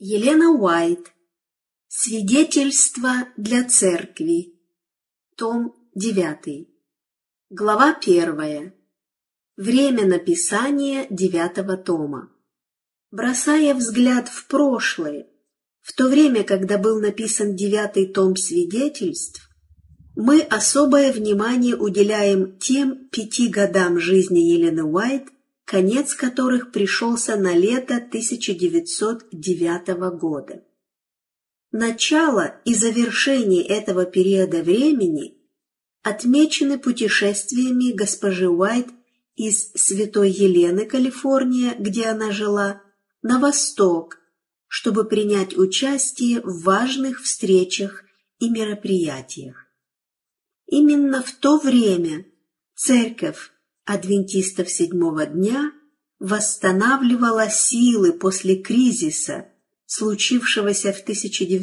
Елена Уайт. Свидетельство для церкви. Том 9. Глава 1. Время написания 9 тома. Бросая взгляд в прошлое, в то время, когда был написан 9 том свидетельств, мы особое внимание уделяем тем 5 годам жизни Елены Уайт, конец которых пришелся на лето 1909 года. Начало и завершение этого периода времени отмечены путешествиями госпожи Уайт из Святой Елены, Калифорния, где она жила, на восток, чтобы принять участие в важных встречах и мероприятиях. Именно в то время церковь адвентистов седьмого дня восстанавливала силы после кризиса, случившегося в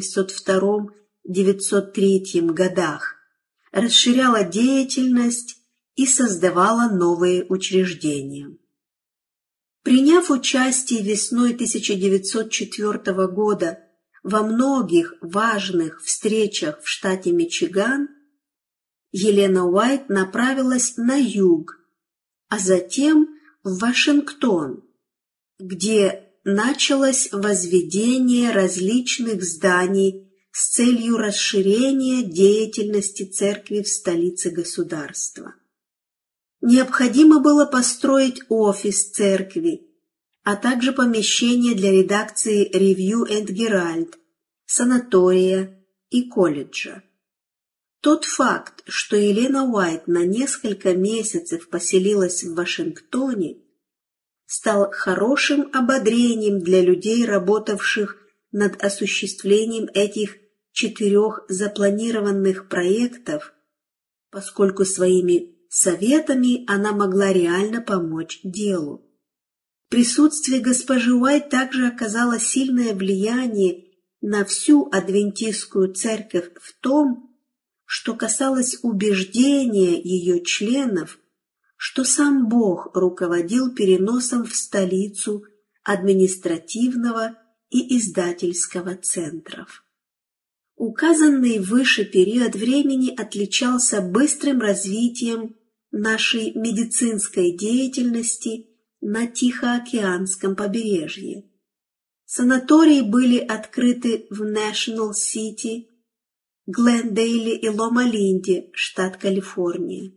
1902-1903 годах, расширяла деятельность и создавала новые учреждения. Приняв участие весной 1904 года во многих важных встречах в штате Мичиган, Елена Уайт направилась на юг, а затем в Вашингтон, где началось возведение различных зданий с целью расширения деятельности церкви в столице государства. Необходимо было построить офис церкви, а также помещение для редакции Review and Herald, санатория и колледжа. Тот факт, что Елена Уайт на несколько месяцев поселилась в Вашингтоне, стал хорошим ободрением для людей, работавших над осуществлением этих 4 запланированных проектов, поскольку своими советами она могла реально помочь делу. Присутствие госпожи Уайт также оказало сильное влияние на всю адвентистскую церковь в том, что касалось убеждения ее членов, что сам Бог руководил переносом в столицу административного и издательского центров. Указанный выше период времени отличался быстрым развитием нашей медицинской деятельности на Тихоокеанском побережье. Санатории были открыты в Нэшнл-Сити, Глендейле и Лома-Линде, штат Калифорния.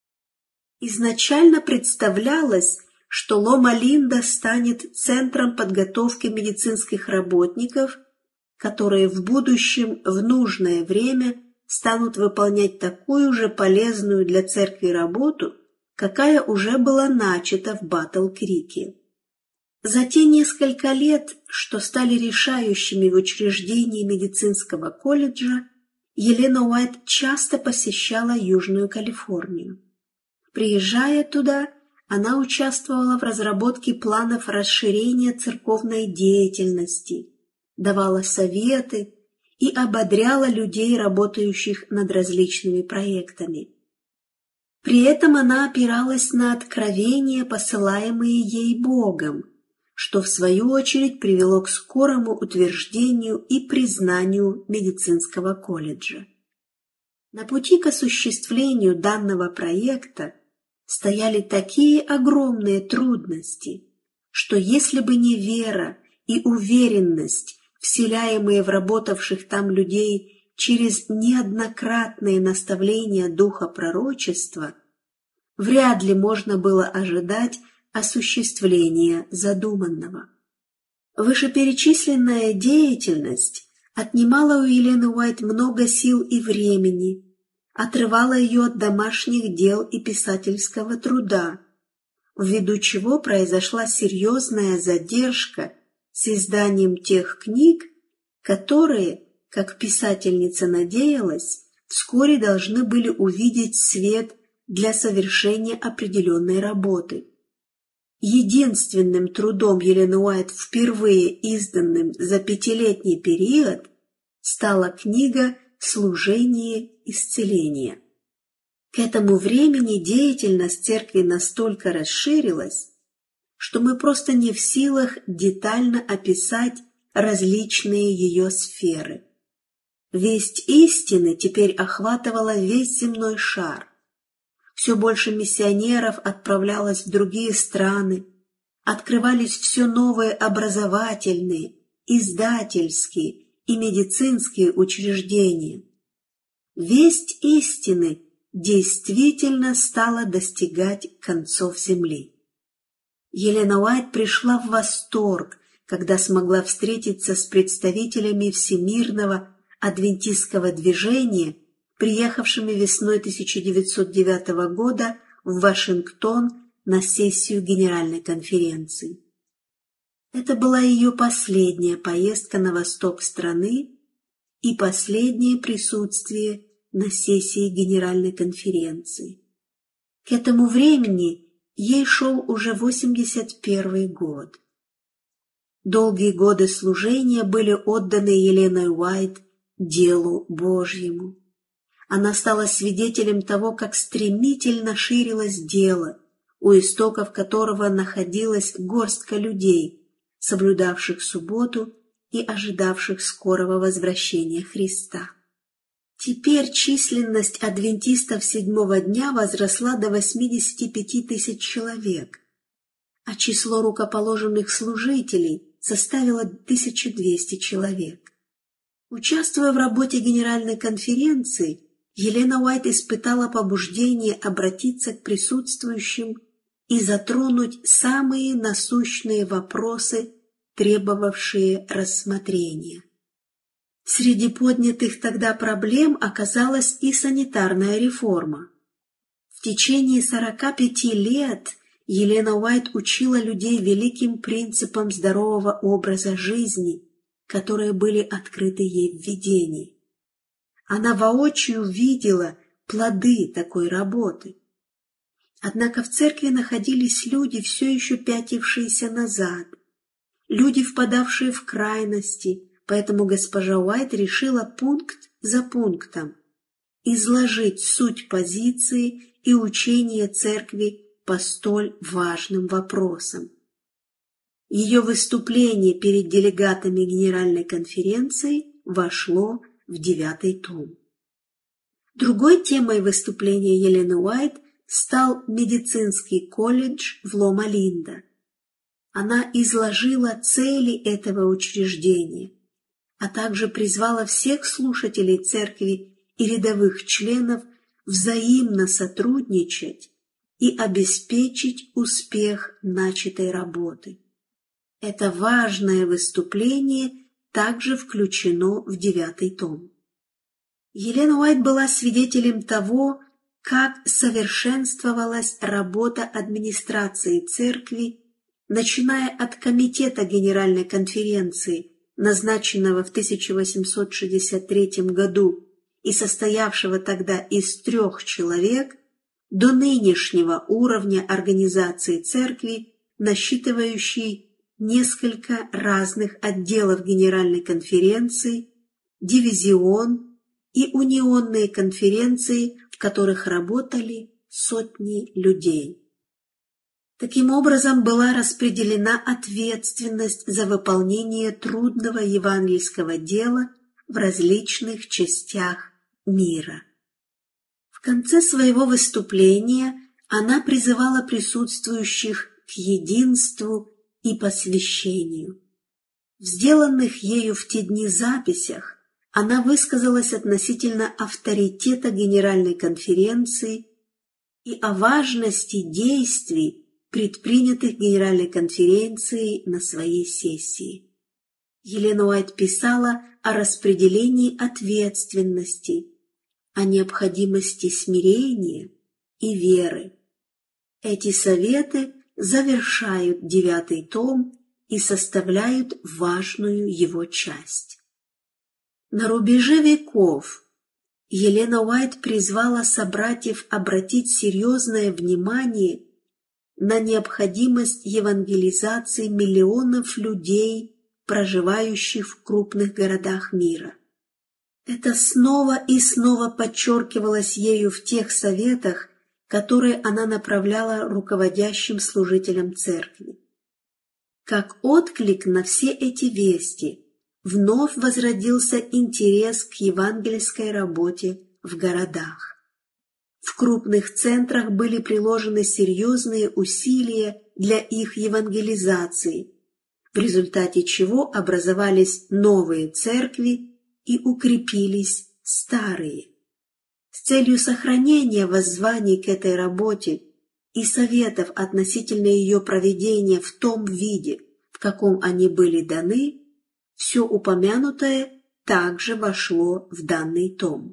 Изначально представлялось, что Лома-Линда станет центром подготовки медицинских работников, которые в будущем в нужное время станут выполнять такую же полезную для церкви работу, какая уже была начата в Батл-Крике. За те несколько лет, что стали решающими в учреждении медицинского колледжа, Елена Уайт часто посещала Южную Калифорнию. Приезжая туда, она участвовала в разработке планов расширения церковной деятельности, давала советы и ободряла людей, работающих над различными проектами. При этом она опиралась на откровения, посылаемые ей Богом, что в свою очередь привело к скорому утверждению и признанию медицинского колледжа. На пути к осуществлению данного проекта стояли такие огромные трудности, что если бы не вера и уверенность, вселяемые в работавших там людей через неоднократные наставления духа пророчества, вряд ли можно было ожидать осуществления задуманного. Вышеперечисленная деятельность отнимала у Елены Уайт много сил и времени, отрывала ее от домашних дел и писательского труда, ввиду чего произошла серьезная задержка с изданием тех книг, которые, как писательница надеялась, вскоре должны были увидеть свет для совершения определенной работы. Единственным трудом Елены Уайт, впервые изданным за 5-летний период, стала книга «Служение исцеления». К этому времени деятельность церкви настолько расширилась, что мы просто не в силах детально описать различные ее сферы. Весть истины теперь охватывала весь земной шар. Все больше миссионеров отправлялось в другие страны, открывались все новые образовательные, издательские и медицинские учреждения. Весть истины действительно стала достигать концов земли. Елена Уайт пришла в восторг, когда смогла встретиться с представителями Всемирного адвентистского движения, приехавшими весной 1909 года в Вашингтон на сессию Генеральной конференции. Это была ее последняя поездка на восток страны и последнее присутствие на сессии Генеральной конференции. К этому времени ей шел уже 81 год. Долгие годы служения были отданы Еленой Уайт делу Божьему. Она стала свидетелем того, как стремительно ширилось дело, у истоков которого находилась горстка людей, соблюдавших субботу и ожидавших скорого возвращения Христа. Теперь численность адвентистов седьмого дня возросла до 85 тысяч человек, а число рукоположенных служителей составило 1200 человек. Участвуя в работе Генеральной конференции, Елена Уайт испытала побуждение обратиться к присутствующим и затронуть самые насущные вопросы, требовавшие рассмотрения. Среди поднятых тогда проблем оказалась и санитарная реформа. В течение 45 лет Елена Уайт учила людей великим принципам здорового образа жизни, которые были открыты ей в видении. Она воочию видела плоды такой работы. Однако в церкви находились люди, все еще пятившиеся назад, люди, впадавшие в крайности, поэтому госпожа Уайт решила пункт за пунктом изложить суть позиции и учения церкви по столь важным вопросам. Ее выступление перед делегатами Генеральной конференции вошло в 9 том. Другой темой выступления Елены Уайт стал медицинский колледж в Лома-Линда. Она изложила цели этого учреждения, а также призвала всех слушателей церкви и рядовых членов взаимно сотрудничать и обеспечить успех начатой работы. Это важное выступление также включено в 9 том. Елена Уайт была свидетелем того, как совершенствовалась работа администрации церкви, начиная от комитета Генеральной конференции, назначенного в 1863 году и состоявшего тогда из 3 человек, до нынешнего уровня организации церкви, насчитывающей несколько разных отделов Генеральной конференции, дивизион и унионные конференции, в которых работали сотни людей. Таким образом, была распределена ответственность за выполнение трудного евангельского дела в различных частях мира. В конце своего выступления она призывала присутствующих к единству и посвящению. В сделанных ею в те дни записях она высказалась относительно авторитета Генеральной конференции и о важности действий, предпринятых Генеральной конференцией на своей сессии. Елена Уайт писала о распределении ответственности, о необходимости смирения и веры. Эти советы завершают 9 том и составляют важную его часть. На рубеже веков Елена Уайт призвала собратьев обратить серьезное внимание на необходимость евангелизации миллионов людей, проживающих в крупных городах мира. Это снова и снова подчеркивалось ею в тех советах, которые она направляла руководящим служителям церкви. Как отклик на все эти вести вновь возродился интерес к евангельской работе в городах. В крупных центрах были приложены серьезные усилия для их евангелизации, в результате чего образовались новые церкви и укрепились старые. С целью сохранения воззваний к этой работе и советов относительно ее проведения в том виде, в каком они были даны, все упомянутое также вошло в данный том.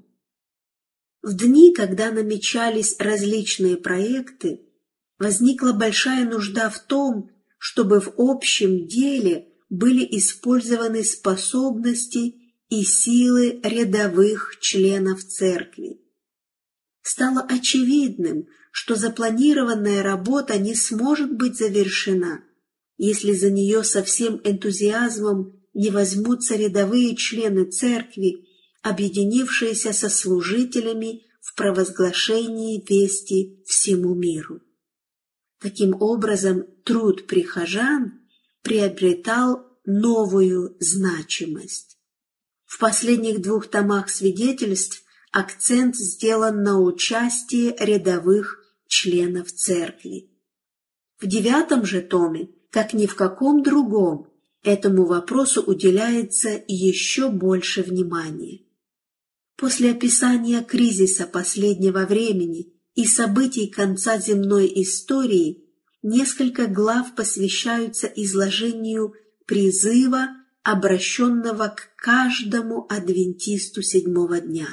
В дни, когда намечались различные проекты, возникла большая нужда в том, чтобы в общем деле были использованы способности и силы рядовых членов церкви. Стало очевидным, что запланированная работа не сможет быть завершена, если за нее со всем энтузиазмом не возьмутся рядовые члены церкви, объединившиеся со служителями в провозглашении вести всему миру. Таким образом, труд прихожан приобретал новую значимость. В последних 2 томах свидетельств акцент сделан на участии рядовых членов церкви. В 9 же томе, как ни в каком другом, этому вопросу уделяется еще больше внимания. После описания кризиса последнего времени и событий конца земной истории несколько глав посвящаются изложению призыва, обращенного к каждому адвентисту 7-го дня.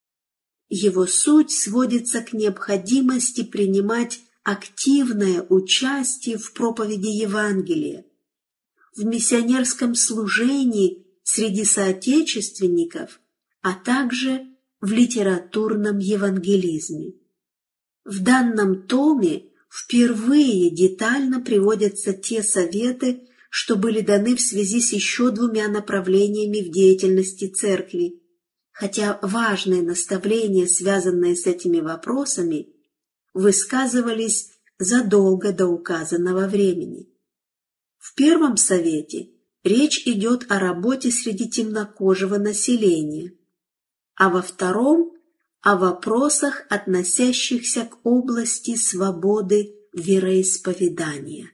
Его суть сводится к необходимости принимать активное участие в проповеди Евангелия, в миссионерском служении среди соотечественников, а также в литературном евангелизме. В данном томе впервые детально приводятся те советы, что были даны в связи с еще 2 направлениями в деятельности церкви, хотя важные наставления, связанные с этими вопросами, высказывались задолго до указанного времени. В 1 совете речь идет о работе среди темнокожего населения, а во 2 – о вопросах, относящихся к области свободы вероисповедания.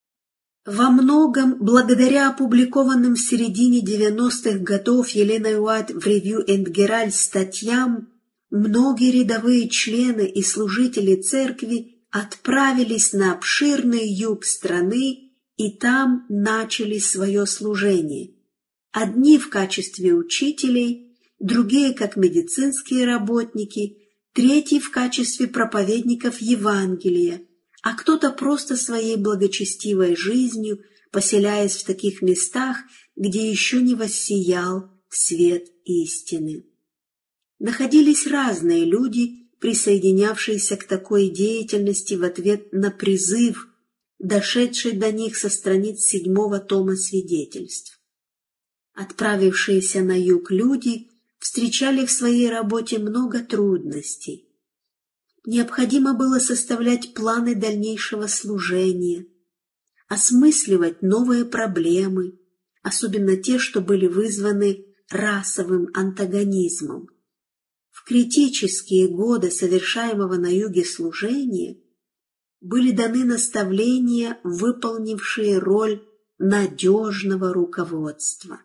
Во многом, благодаря опубликованным в середине 90-х годов Еленой Уайт в Review and Herald статьям, многие рядовые члены и служители церкви отправились на обширный юг страны и там начали свое служение. Одни в качестве учителей, другие как медицинские работники, третьи в качестве проповедников Евангелия, а кто-то просто своей благочестивой жизнью, поселяясь в таких местах, где еще не воссиял свет истины. Находились разные люди, присоединявшиеся к такой деятельности в ответ на призыв, дошедший до них со страниц 7-го тома свидетельств. Отправившиеся на юг люди встречали в своей работе много трудностей. Необходимо было составлять планы дальнейшего служения, осмысливать новые проблемы, особенно те, что были вызваны расовым антагонизмом. В критические годы совершаемого на юге служения были даны наставления, выполнившие роль надежного руководства.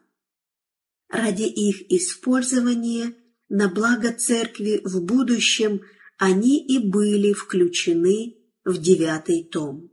Ради их использования на благо церкви в будущем они и были включены в 9-й том.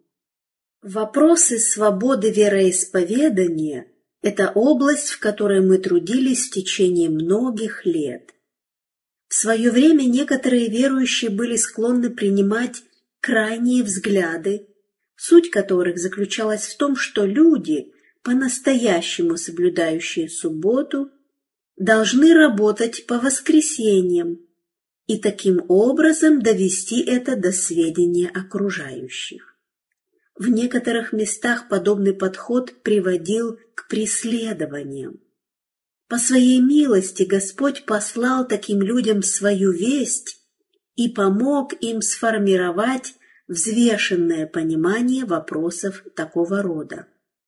Вопросы свободы вероисповедания – это область, в которой мы трудились в течение многих лет. В свое время некоторые верующие были склонны принимать крайние взгляды, суть которых заключалась в том, что люди, по-настоящему соблюдающие субботу, должны работать по воскресеньям и таким образом довести это до сведения окружающих. В некоторых местах подобный подход приводил к преследованиям. По своей милости Господь послал таким людям свою весть и помог им сформировать взвешенное понимание вопросов такого рода.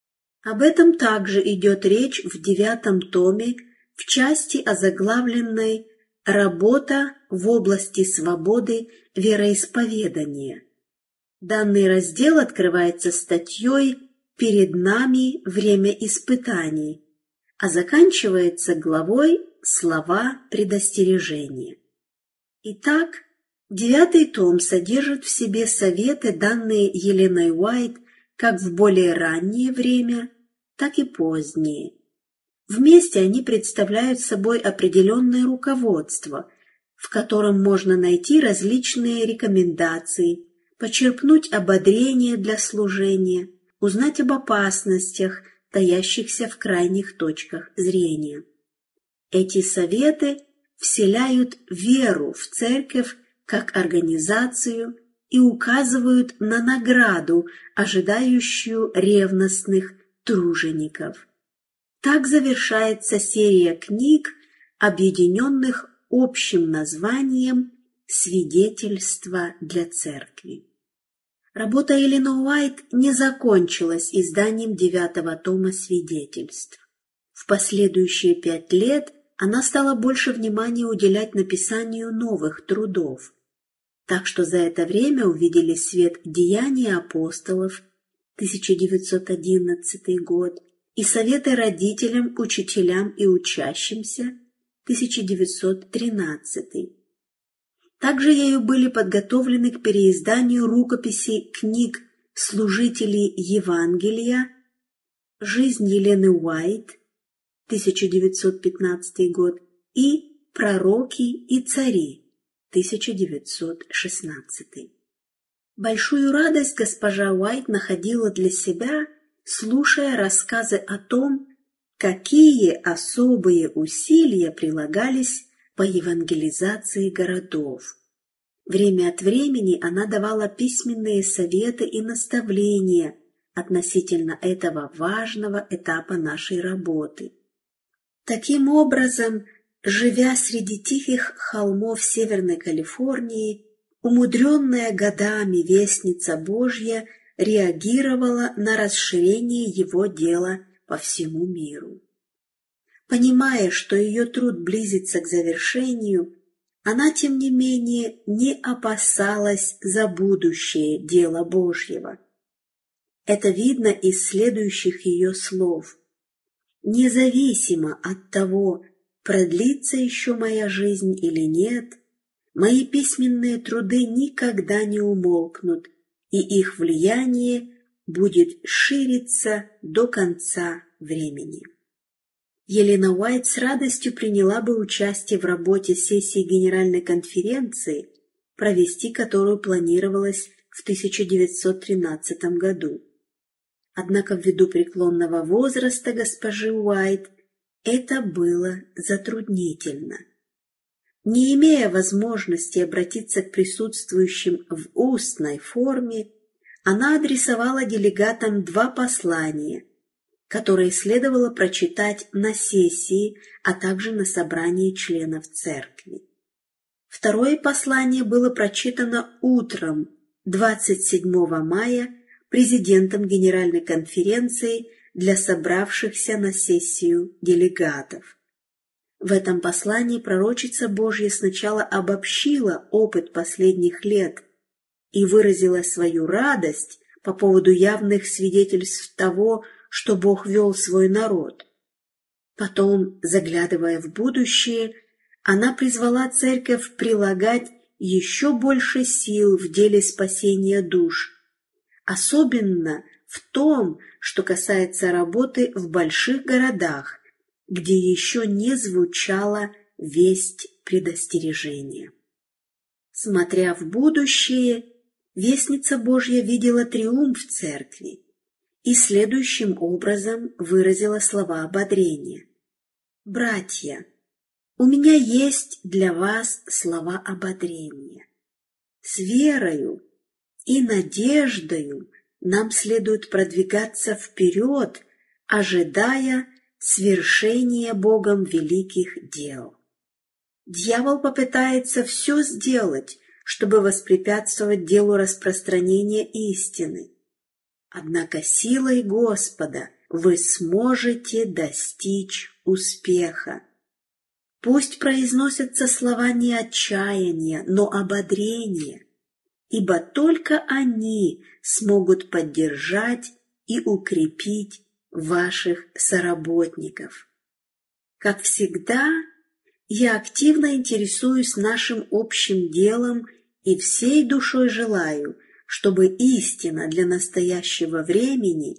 Об этом также идет речь в 9 томе в части, озаглавленной «Работа в области свободы вероисповедания». Данный раздел открывается статьей «Перед нами время испытаний», а заканчивается главой «Слова предостережения». Итак, 9 том содержит в себе советы, данные Еленой Уайт как в более раннее время, так и позднее. Вместе они представляют собой определенное руководство, в котором можно найти различные рекомендации, почерпнуть ободрение для служения, узнать об опасностях, таящихся в крайних точках зрения. Эти советы вселяют веру в церковь как организацию и указывают на награду, ожидающую ревностных тружеников. Так завершается серия книг, объединенных общим названием «Свидетельство для церкви». Работа Елены Уайт не закончилась изданием 9 тома свидетельств. В последующие 5 лет она стала больше внимания уделять написанию новых трудов. Так что за это время увидели свет «Деяния апостолов» 1911 год и «Советы родителям, учителям и учащимся» 1913. Также ею были подготовлены к переизданию рукописи книг служителей Евангелия «Жизнь Елены Уайт» 1915 год и «Пророки и цари» 1916. Большую радость госпожа Уайт находила для себя, слушая рассказы о том, какие особые усилия прилагались по евангелизации городов. Время от времени она давала письменные советы и наставления относительно этого важного этапа нашей работы. Таким образом, живя среди тихих холмов Северной Калифорнии, умудренная годами вестница Божья реагировала на расширение его дела по всему миру. Понимая, что ее труд близится к завершению, она, тем не менее, не опасалась за будущее дела Божьего. Это видно из следующих ее слов. «Независимо от того, продлится еще моя жизнь или нет, мои письменные труды никогда не умолкнут, и их влияние будет шириться до конца времени». Елена Уайт с радостью приняла бы участие в работе сессии Генеральной конференции, провести которую планировалось в 1913 году. Однако ввиду преклонного возраста госпожи Уайт это было затруднительно. Не имея возможности обратиться к присутствующим в устной форме, она адресовала делегатам 2 послания, которые следовало прочитать на сессии, а также на собрании членов церкви. Второе послание было прочитано утром 27 мая президентом Генеральной конференции для собравшихся на сессию делегатов. В этом послании пророчица Божья сначала обобщила опыт последних лет и выразила свою радость по поводу явных свидетельств того, что Бог вел свой народ. Потом, заглядывая в будущее, она призвала церковь прилагать еще больше сил в деле спасения душ, особенно в том, что касается работы в больших городах, где еще не звучала весть предостережения. Смотря в будущее, вестница Божья видела триумф церкви и следующим образом выразила слова ободрения. «Братья, у меня есть для вас слова ободрения. С верою и надеждою нам следует продвигаться вперед, ожидая свершения Богом великих дел. Дьявол попытается все сделать, чтобы воспрепятствовать делу распространения истины. Однако силой Господа вы сможете достичь успеха. Пусть произносятся слова не отчаяния, но ободрения, ибо только они смогут поддержать и укрепить ваших соработников. Как всегда, я активно интересуюсь нашим общим делом и всей душой желаю, чтобы истина для настоящего времени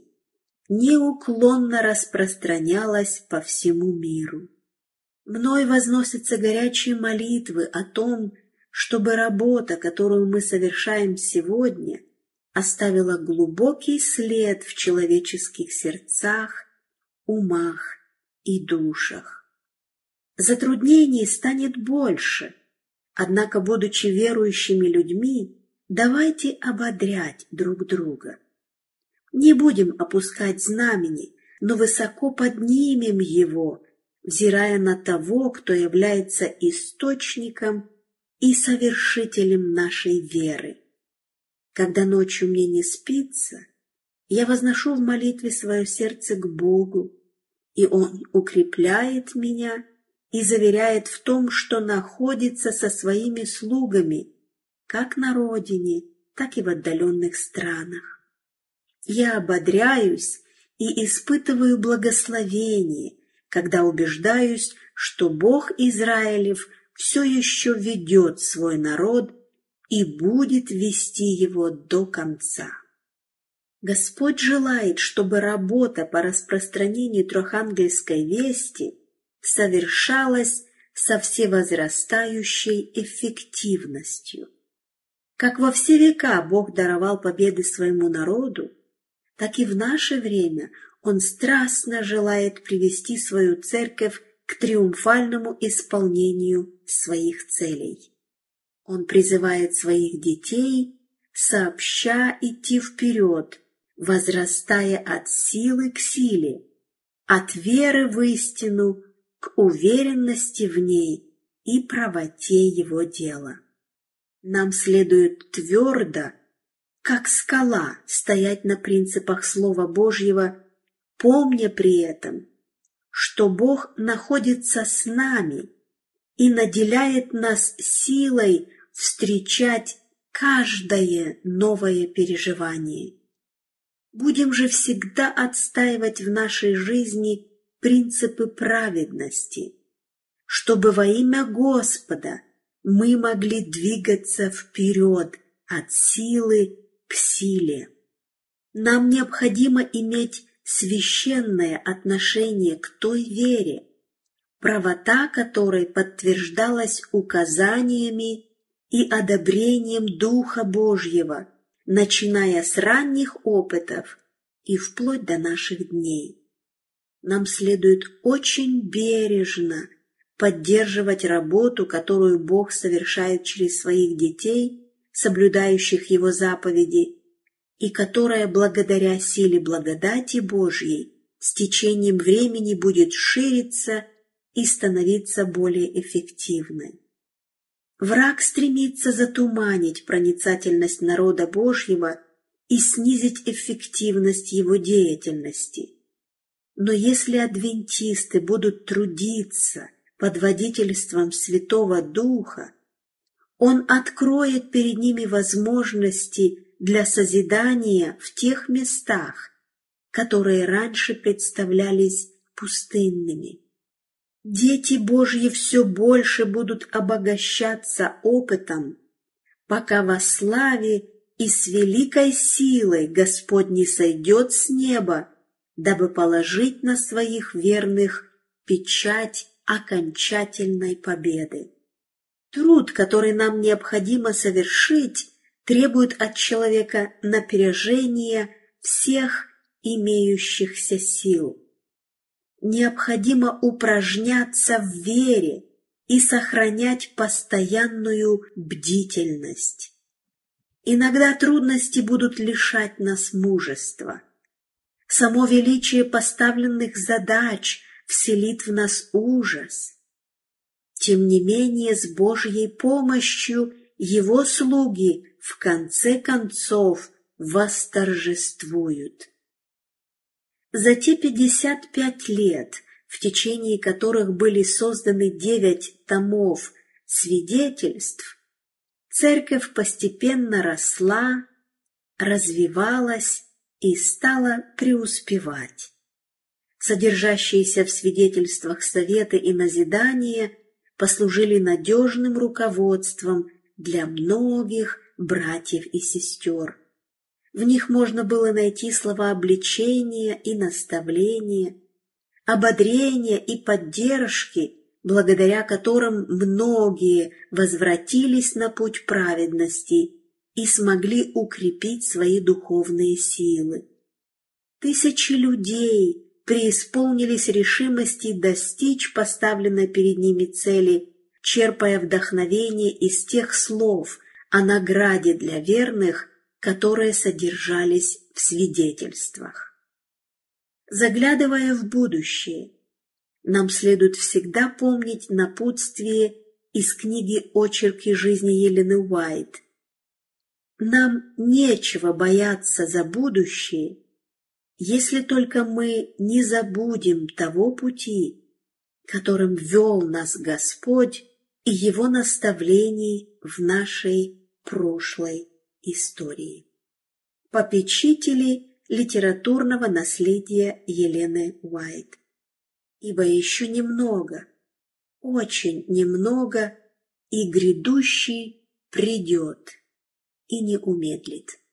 неуклонно распространялась по всему миру. Мной возносятся горячие молитвы о том, чтобы работа, которую мы совершаем сегодня, оставила глубокий след в человеческих сердцах, умах и душах. Затруднений станет больше, однако, будучи верующими людьми, давайте ободрять друг друга. Не будем опускать знамени, но высоко поднимем его, взирая на того, кто является источником и совершителем нашей веры. Когда ночью мне не спится, я возношу в молитве свое сердце к Богу, и Он укрепляет меня и заверяет в том, что находится со своими слугами, как на родине, так и в отдаленных странах. Я ободряюсь и испытываю благословение, когда убеждаюсь, что Бог Израилев все еще ведет свой народ и будет вести его до конца. Господь желает, чтобы работа по распространению трехангельской вести совершалась со всевозрастающей эффективностью. Как во все века Бог даровал победы своему народу, так и в наше время Он страстно желает привести свою церковь к триумфальному исполнению своих целей. Он призывает своих детей сообща идти вперед, возрастая от силы к силе, от веры в истину к уверенности в ней и правоте его дела. Нам следует твердо, как скала, стоять на принципах Слова Божьего, помня при этом, что Бог находится с нами и наделяет нас силой встречать каждое новое переживание. Будем же всегда отстаивать в нашей жизни принципы праведности, чтобы во имя Господа мы могли двигаться вперед от силы к силе. Нам необходимо иметь священное отношение к той вере, правота которой подтверждалась указаниями и одобрением Духа Божьего, начиная с ранних опытов и вплоть до наших дней. Нам следует очень бережно поддерживать работу, которую Бог совершает через своих детей, соблюдающих Его заповеди, и которая благодаря силе благодати Божьей с течением времени будет шириться и становиться более эффективной. Враг стремится затуманить проницательность народа Божьего и снизить эффективность его деятельности. Но если адвентисты будут трудиться под водительством Святого Духа, Он откроет перед ними возможности для созидания в тех местах, которые раньше представлялись пустынными. Дети Божьи все больше будут обогащаться опытом, пока во славе и с великой силой Господь не сойдет с неба, дабы положить на своих верных печать окончательной победы. Труд, который нам необходимо совершить, требует от человека напряжения всех имеющихся сил. Необходимо упражняться в вере и сохранять постоянную бдительность. Иногда трудности будут лишать нас мужества. Само величие поставленных задач вселит в нас ужас. Тем не менее, с Божьей помощью Его слуги в конце концов восторжествуют. За те 55 лет, в течение которых были созданы 9 томов свидетельств, Церковь постепенно росла, развивалась и стала преуспевать. Содержащиеся в свидетельствах советы и назидания послужили надежным руководством для многих братьев и сестер. В них можно было найти слова обличения и наставления, ободрения и поддержки, благодаря которым многие возвратились на путь праведности и смогли укрепить свои духовные силы. Тысячи людей преисполнились решимости достичь поставленной перед ними цели, черпая вдохновение из тех слов о награде для верных, которые содержались в свидетельствах. Заглядывая в будущее, нам следует всегда помнить напутствие из книги «Очерки жизни» Елены Уайт. Нам нечего бояться за будущее, если только мы не забудем того пути, которым вел нас Господь и Его наставлений в нашей прошлой истории. Попечители литературного наследия Елены Уайт. Ибо еще немного, очень немного, и грядущий придет и не умедлит.